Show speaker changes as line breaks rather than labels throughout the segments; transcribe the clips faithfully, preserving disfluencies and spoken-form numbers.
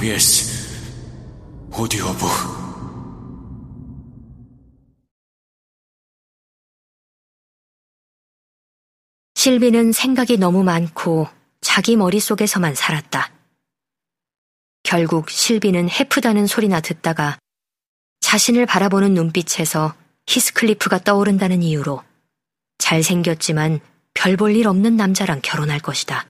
케이비에스 오디오북.
실비는 생각이 너무 많고 자기 머릿속에서만 살았다. 결국 실비는 해프다는 소리나 듣다가 자신을 바라보는 눈빛에서 히스클리프가 떠오른다는 이유로 잘생겼지만 별 볼 일 없는 남자랑 결혼할 것이다.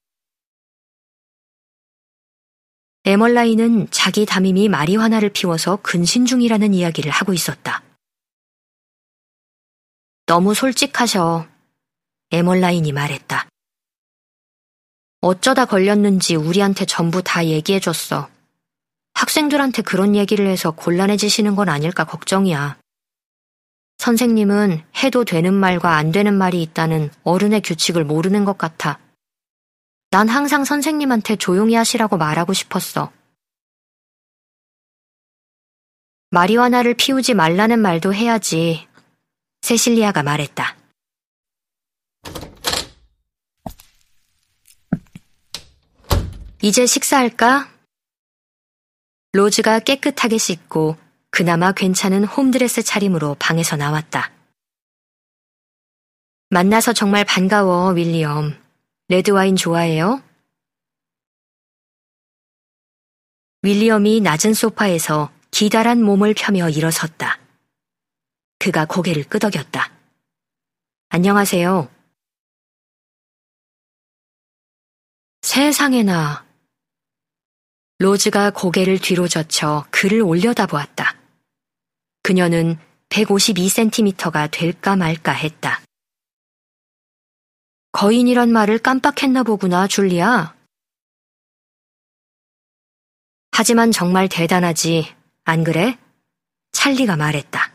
에멀라인은 자기 담임이 마리화나를 피워서 근신 중이라는 이야기를 하고 있었다. 너무 솔직하셔. 에멀라인이 말했다. 어쩌다 걸렸는지 우리한테 전부 다 얘기해줬어. 학생들한테 그런 얘기를 해서 곤란해지시는 건 아닐까 걱정이야. 선생님은 해도 되는 말과 안 되는 말이 있다는 어른의 규칙을 모르는 것 같아. 난 항상 선생님한테 조용히 하시라고 말하고 싶었어. 마리화나를 피우지 말라는 말도 해야지. 세실리아가 말했다. 이제 식사할까? 로즈가 깨끗하게 씻고 그나마 괜찮은 홈드레스 차림으로 방에서 나왔다. 만나서 정말 반가워, 윌리엄. 레드와인 좋아해요? 윌리엄이 낮은 소파에서 기다란 몸을 펴며 일어섰다. 그가 고개를 끄덕였다. 안녕하세요. 세상에나. 로즈가 고개를 뒤로 젖혀 그를 올려다보았다. 그녀는 백오십이 센티미터가 될까 말까 했다. 거인이란 말을 깜빡했나 보구나, 줄리아. 하지만 정말 대단하지, 안 그래? 찰리가 말했다.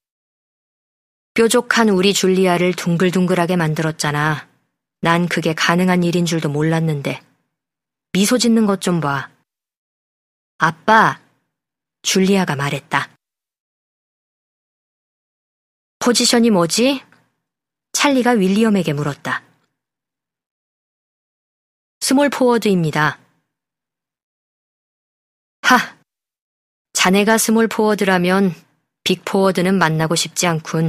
뾰족한 우리 줄리아를 둥글둥글하게 만들었잖아. 난 그게 가능한 일인 줄도 몰랐는데. 미소 짓는 것 좀 봐. 아빠, 줄리아가 말했다. 포지션이 뭐지? 찰리가 윌리엄에게 물었다. 스몰 포워드입니다. 하, 자네가 스몰 포워드라면 빅 포워드는 만나고 싶지 않군.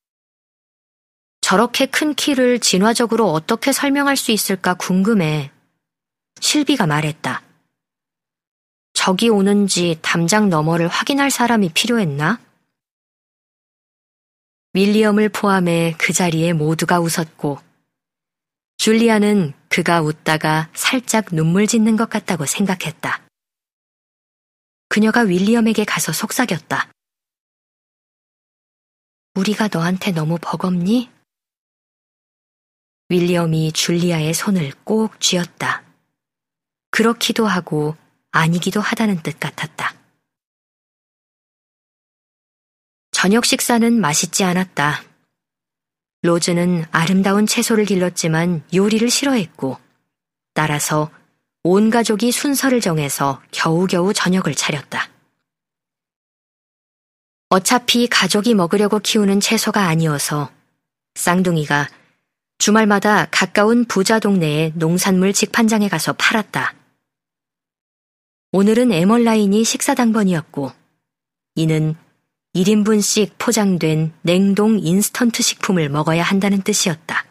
저렇게 큰 키를 진화적으로 어떻게 설명할 수 있을까 궁금해. 실비가 말했다. 적이 오는지 담장 너머를 확인할 사람이 필요했나? 윌리엄을 포함해 그 자리에 모두가 웃었고 줄리아는 그가 웃다가 살짝 눈물 짓는 것 같다고 생각했다. 그녀가 윌리엄에게 가서 속삭였다. 우리가 너한테 너무 버겁니? 윌리엄이 줄리아의 손을 꼭 쥐었다. 그렇기도 하고 아니기도 하다는 뜻 같았다. 저녁 식사는 맛있지 않았다. 로즈는 아름다운 채소를 길렀지만 요리를 싫어했고 따라서 온 가족이 순서를 정해서 겨우겨우 저녁을 차렸다. 어차피 가족이 먹으려고 키우는 채소가 아니어서 쌍둥이가 주말마다 가까운 부자 동네의 농산물 직판장에 가서 팔았다. 오늘은 에멀라인이 식사 당번이었고 이는 일 인분씩 포장된 냉동 인스턴트 식품을 먹어야 한다는 뜻이었다.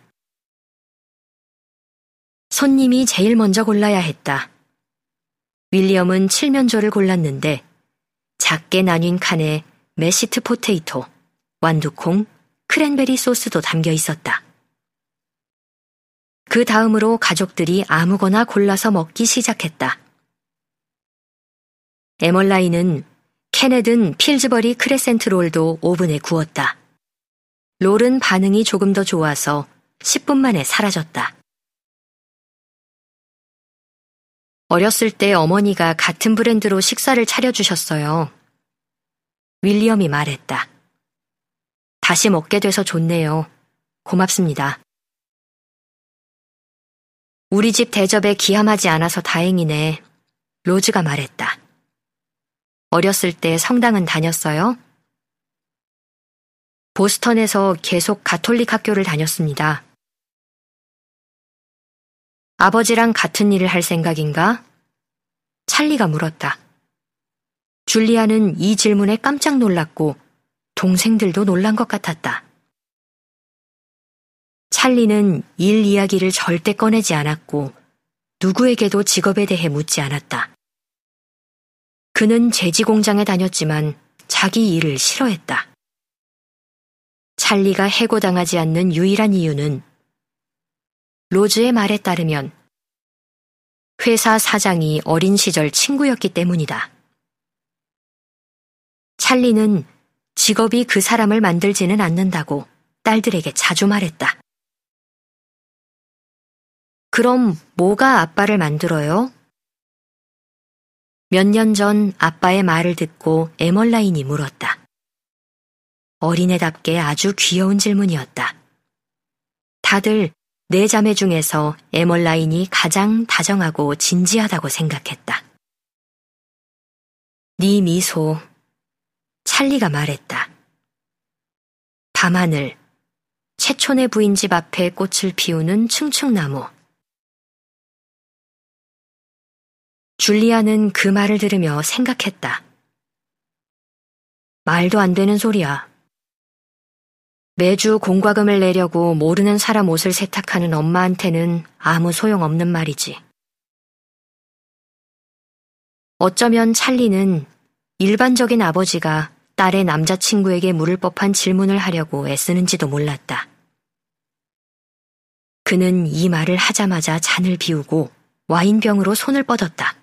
손님이 제일 먼저 골라야 했다. 윌리엄은 칠면조를 골랐는데 작게 나뉜 칸에 메시트 포테이토, 완두콩, 크랜베리 소스도 담겨 있었다. 그 다음으로 가족들이 아무거나 골라서 먹기 시작했다. 에멀라인은 캔에 든 필즈버리 크레센트 롤도 오븐에 구웠다. 롤은 반응이 조금 더 좋아서 십 분 만에 사라졌다. 어렸을 때 어머니가 같은 브랜드로 식사를 차려주셨어요. 윌리엄이 말했다. 다시 먹게 돼서 좋네요. 고맙습니다. 우리 집 대접에 기함하지 않아서 다행이네. 로즈가 말했다. 어렸을 때 성당은 다녔어요? 보스턴에서 계속 가톨릭 학교를 다녔습니다. 아버지랑 같은 일을 할 생각인가? 찰리가 물었다. 줄리아는 이 질문에 깜짝 놀랐고 동생들도 놀란 것 같았다. 찰리는 일 이야기를 절대 꺼내지 않았고 누구에게도 직업에 대해 묻지 않았다. 그는 제지 공장에 다녔지만 자기 일을 싫어했다. 찰리가 해고당하지 않는 유일한 이유는 로즈의 말에 따르면 회사 사장이 어린 시절 친구였기 때문이다. 찰리는 직업이 그 사람을 만들지는 않는다고 딸들에게 자주 말했다. 그럼 뭐가 아빠를 만들어요? 몇 년 전 아빠의 말을 듣고 에멀라인이 물었다. 어린애답게 아주 귀여운 질문이었다. 다들 네 자매 중에서 에멀라인이 가장 다정하고 진지하다고 생각했다. 네 미소, 찰리가 말했다. 밤하늘, 채촌의 부인 집 앞에 꽃을 피우는 층층나무. 줄리아는 그 말을 들으며 생각했다. 말도 안 되는 소리야. 매주 공과금을 내려고 모르는 사람 옷을 세탁하는 엄마한테는 아무 소용없는 말이지. 어쩌면 찰리는 일반적인 아버지가 딸의 남자친구에게 물을 법한 질문을 하려고 애쓰는지도 몰랐다. 그는 이 말을 하자마자 잔을 비우고 와인병으로 손을 뻗었다.